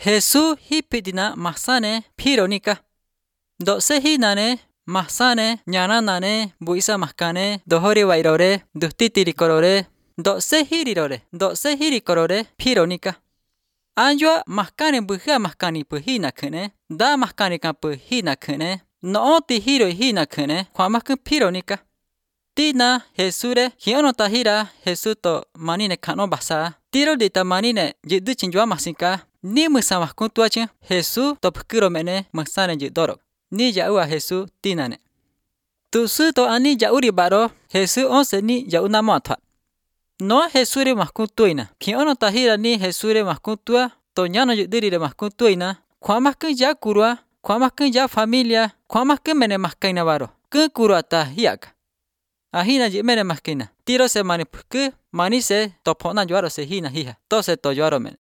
Jesús hipidina masane pironika. Do se hinane masane nyananane buisa maskane dohori wairore duhtitiri korore do se hiri korore pironika. Anjua maskane buha maskani puhina kene da maskani kan puhina kene no ti hiro hina kene kwa maskun pironika. Tina Jesure hiono tahira Jesuto manine kano basa tiro dita manine jidu chinjua masinka ni musa maskun tuache Jesu to pukiro mene masane jidoro ni jaua Jesu tinane. Tu su to ani jauri baro Jesu onse ni jauna moatwa. No Jesure maskun tuina hiono tahira ni Jesure maskun tua to nyano jidiri maskun tuina kwa maskun ja kurua kwa maskun ja familia kwa maskun mene maskaina baro kun kurua ta hiaka. Ahina jimene maskina tiro se mani puku mani se to pona juaro se hina hiha to se to juaro men.